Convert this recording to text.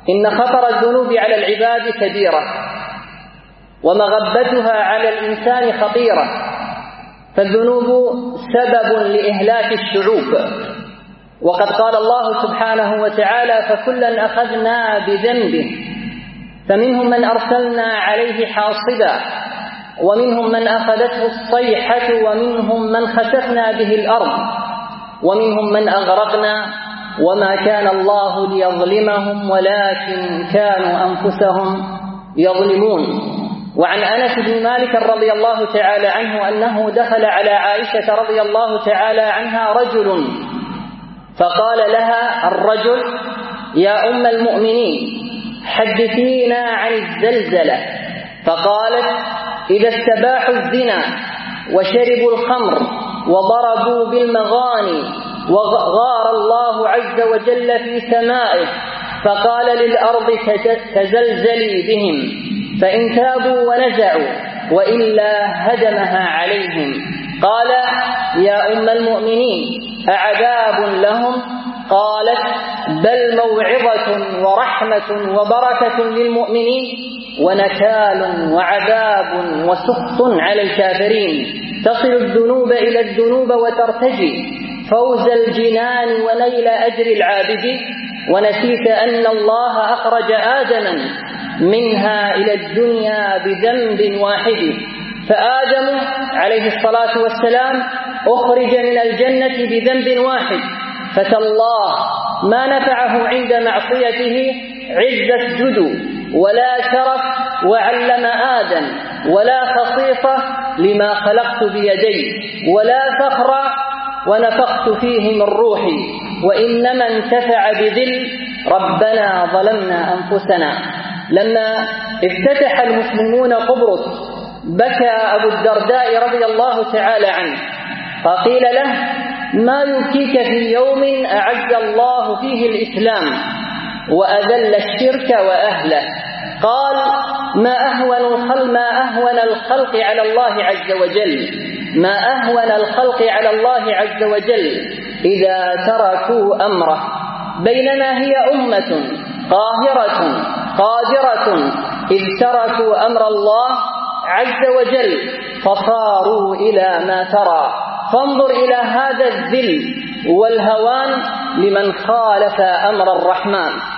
إن خطر الذنوب على العباد كبيرة، ومغبتها على الإنسان خطيرة، فالذنوب سبب لإهلاك الشعوب. وقد قال الله سبحانه وتعالى: فكلا أخذنا بذنبه، فمنهم من أرسلنا عليه حاصبا، ومنهم من أخذته الصيحة، ومنهم من خسفنا به الأرض، ومنهم من أغرقنا، وما كان الله ليظلمهم ولكن كانوا أنفسهم يظلمون. وعن أنس بن مالك رضي الله تعالى عنه أنه دخل على عائشة رضي الله تعالى عنها رجل، فقال لها الرجل: يا أم المؤمنين، حدثينا عن الزلزلة. فقالت: إذا استباحوا الزنا وشربوا الخمر وضربوا بالمغاني وغار الله عز وجل في سمائه، فقال للأرض: تزلزلي بهم، فإن تابوا ونزعوا وإلا هدمها عليهم. قال: يا أم المؤمنين، أعذاب لهم؟ قالت: بل موعظة ورحمة وبركة للمؤمنين، ونكال وعذاب وسخط على الكافرين. تصل الذنوب إلى الذنوب وترتجي فوز الجنان ونيل أجر العابد. ونسيت أن الله أخرج آدما منها إلى الدنيا بذنب واحد، فآدم عليه الصلاة والسلام أخرج من الجنة بذنب واحد، فتالله ما نفعه عند معصيته عز الجد ولا شرف وعلم آدم ولا خصيصة لما خلقت بيدي ولا فخر ونفخت فيه من روحي، وإنما انتفع بذل ربنا ظلمنا أنفسنا. لما افتتح المسلمون قبرص بكى أبو الدرداء رضي الله تعالى عنه، فقيل له: ما يبكيك في يوم أعز الله فيه الإسلام وأذل الشرك وأهله؟ قال: ما أهون الخلق على الله عز وجل، ما أهون الخلق على الله عز وجل إذا تركوا أمره، بينما هي أمة قاهرة قادرة إذ تركوا أمر الله عز وجل فصاروا إلى ما ترى. فانظر إلى هذا الذل والهوان لمن خالف أمر الرحمن.